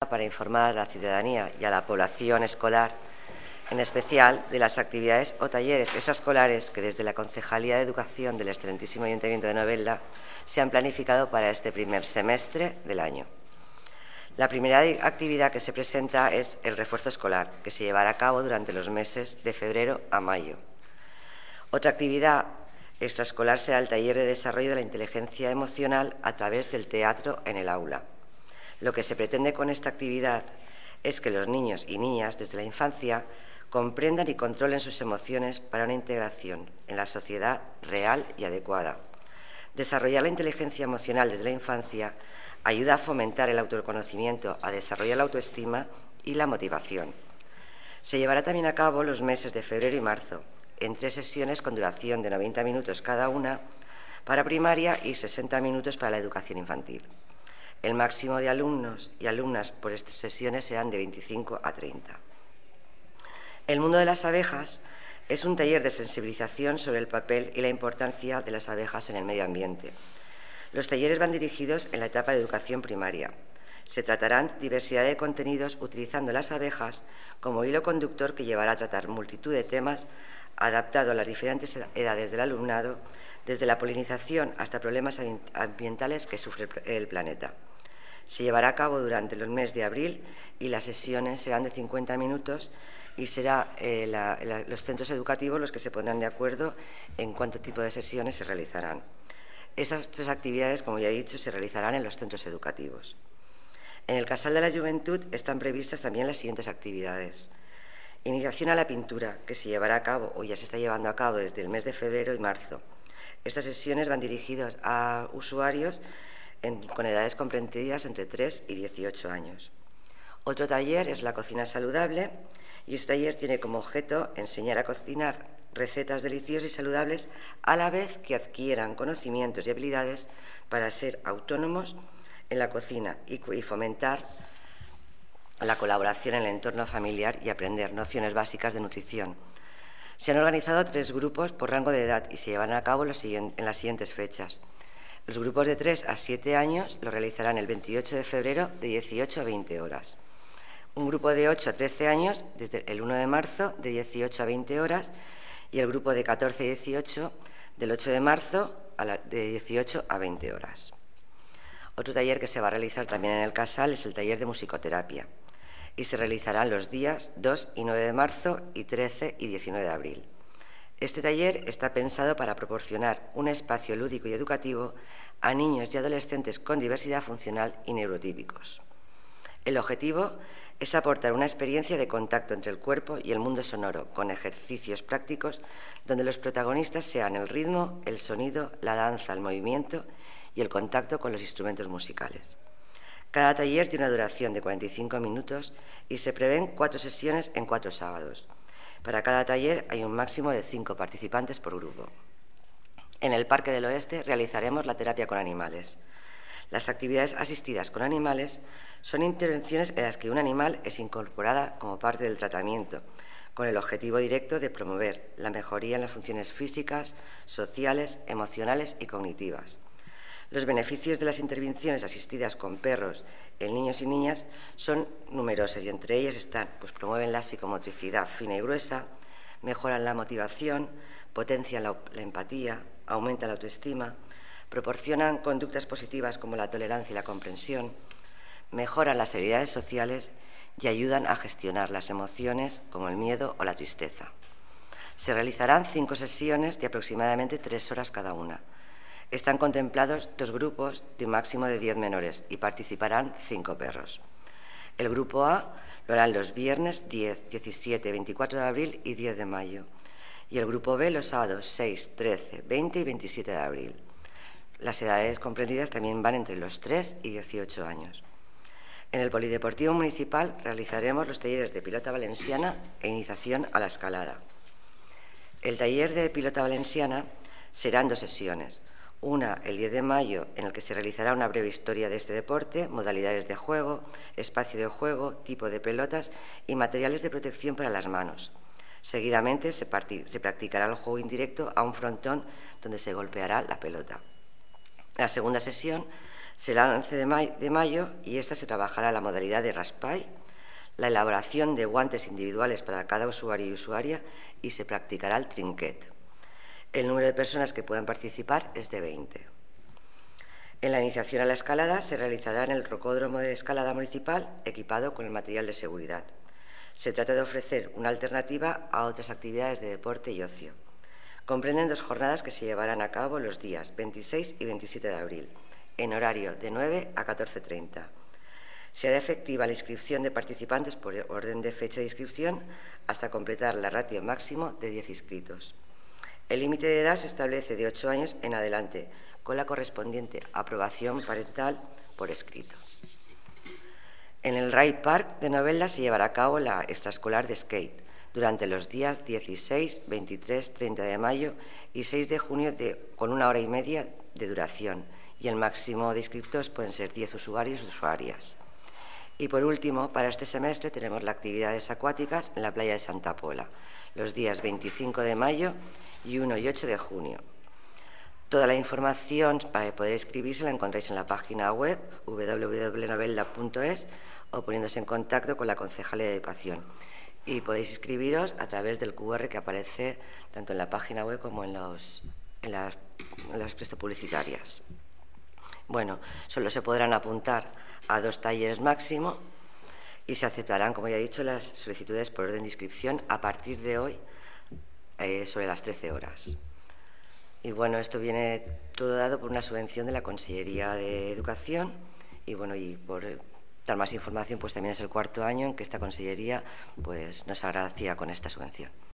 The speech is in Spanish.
para informar a la ciudadanía y a la población escolar, en especial de las actividades o talleres extraescolares que desde la Concejalía de Educación del Excelentísimo Ayuntamiento de Novelda se han planificado para este primer semestre del año. La primera actividad que se presenta es el refuerzo escolar, que se llevará a cabo durante los meses de febrero a mayo. Otra actividad extraescolar será el taller de desarrollo de la inteligencia emocional a través del teatro en el aula. Lo que se pretende con esta actividad es que los niños y niñas desde la infancia comprendan y controlen sus emociones para una integración en la sociedad real y adecuada. Desarrollar la inteligencia emocional desde la infancia ayuda a fomentar el autoconocimiento, a desarrollar la autoestima y la motivación. Se llevará también a cabo los meses de febrero y marzo, en 3 sesiones con duración de 90 minutos cada una para primaria y 60 minutos para la educación infantil. El máximo de alumnos y alumnas por estas sesiones serán de 25 a 30. El mundo de las abejas es un taller de sensibilización sobre el papel y la importancia de las abejas en el medio ambiente. Los talleres van dirigidos en la etapa de educación primaria. Se tratarán diversidad de contenidos utilizando las abejas como hilo conductor que llevará a tratar multitud de temas adaptado a las diferentes edades del alumnado, desde la polinización hasta problemas ambientales que sufre el planeta. Se llevará a cabo durante el mes de abril y las sesiones serán de 50 minutos y serán los centros educativos los que se pondrán de acuerdo en cuánto tipo de sesiones se realizarán. Estas 3 actividades, como ya he dicho, se realizarán en los centros educativos. En el Casal de la Juventud están previstas también las siguientes actividades. Iniciación a la pintura, que se llevará a cabo o ya se está llevando a cabo desde el mes de febrero y marzo. Estas sesiones van dirigidas a usuarios con edades comprendidas entre 3 y 18 años. Otro taller es la cocina saludable y este taller tiene como objeto enseñar a cocinar recetas deliciosas y saludables a la vez que adquieran conocimientos y habilidades para ser autónomos en la cocina y fomentar la colaboración en el entorno familiar y aprender nociones básicas de nutrición. Se han organizado 3 grupos por rango de edad y se llevarán a cabo en las siguientes fechas. Los grupos de 3 a 7 años lo realizarán el 28 de febrero de 18 a 20 horas. Un grupo de 8 a 13 años desde el 1 de marzo de 18 a 20 horas y el grupo de 14 a 18 del 8 de marzo de 18 a 20 horas. Otro taller que se va a realizar también en el Casal es el taller de musicoterapia y se realizarán los días 2 y 9 de marzo y 13 y 19 de abril. Este taller está pensado para proporcionar un espacio lúdico y educativo a niños y adolescentes con diversidad funcional y neurotípicos. El objetivo es aportar una experiencia de contacto entre el cuerpo y el mundo sonoro, con ejercicios prácticos donde los protagonistas sean el ritmo, el sonido, la danza, el movimiento y el contacto con los instrumentos musicales. Cada taller tiene una duración de 45 minutos y se prevén 4 sesiones en 4 sábados. Para cada taller hay un máximo de 5 participantes por grupo. En el Parque del Oeste realizaremos la terapia con animales. Las actividades asistidas con animales son intervenciones en las que un animal es incorporada como parte del tratamiento, con el objetivo directo de promover la mejoría en las funciones físicas, sociales, emocionales y cognitivas. Los beneficios de las intervenciones asistidas con perros en niños y niñas son numerosas y entre ellas están, promueven la psicomotricidad fina y gruesa, mejoran la motivación, potencian la empatía, aumentan la autoestima, proporcionan conductas positivas como la tolerancia y la comprensión, mejoran las habilidades sociales y ayudan a gestionar las emociones como el miedo o la tristeza. Se realizarán 5 sesiones de aproximadamente 3 horas cada una. Están contemplados 2 grupos de un máximo de 10 menores y participarán 5 perros. El grupo A lo harán los viernes 10, 17, 24 de abril y 10 de mayo. Y el grupo B los sábados 6, 13, 20 y 27 de abril. Las edades comprendidas también van entre los 3 y 18 años. En el Polideportivo Municipal realizaremos los talleres de pilota valenciana e iniciación a la escalada. El taller de pilota valenciana será en 2 sesiones. Una el 10 de mayo, en el que se realizará una breve historia de este deporte, modalidades de juego, espacio de juego, tipo de pelotas y materiales de protección para las manos. Seguidamente se practicará el juego indirecto a un frontón donde se golpeará la pelota. La segunda sesión Será el 11 de mayo y esta se trabajará la modalidad de raspall, la elaboración de guantes individuales para cada usuario y usuaria y se practicará el trinquet. El número de personas que puedan participar es de 20. En la iniciación a la escalada se realizará en el Rocódromo de Escalada Municipal equipado con el material de seguridad. Se trata de ofrecer una alternativa a otras actividades de deporte y ocio. Comprenden 2 jornadas que se llevarán a cabo los días 26 y 27 de abril, en horario de 9 a 14:30. Se hará efectiva la inscripción de participantes por orden de fecha de inscripción hasta completar la ratio máximo de 10 inscritos. El límite de edad se establece de 8 años en adelante, con la correspondiente aprobación parental por escrito. En el Ride Park de Novelda se llevará a cabo la extraescolar de skate durante los días 16, 23, 30 de mayo y 6 de junio con 1 hora y media de duración y el máximo de inscriptos pueden ser 10 usuarios y usuarias. Y por último, para este semestre tenemos las actividades acuáticas en la playa de Santa Pola, los días 25 de mayo y 1 y 8 de junio. Toda la información para poder inscribirse la encontráis en la página web www.novelda.es o poniéndose en contacto con la Concejalía de Educación. Y podéis inscribiros a través del QR que aparece tanto en la página web como en las expuestas publicitarias. Bueno, solo se podrán apuntar a 2 talleres máximo y se aceptarán, como ya he dicho, las solicitudes por orden de inscripción a partir de hoy sobre las 13 horas. Y bueno, esto viene todo dado por una subvención de la Consellería de Educación y bueno, y por dar más información, pues también es el 4º año en que esta Consellería pues nos agracia con esta subvención.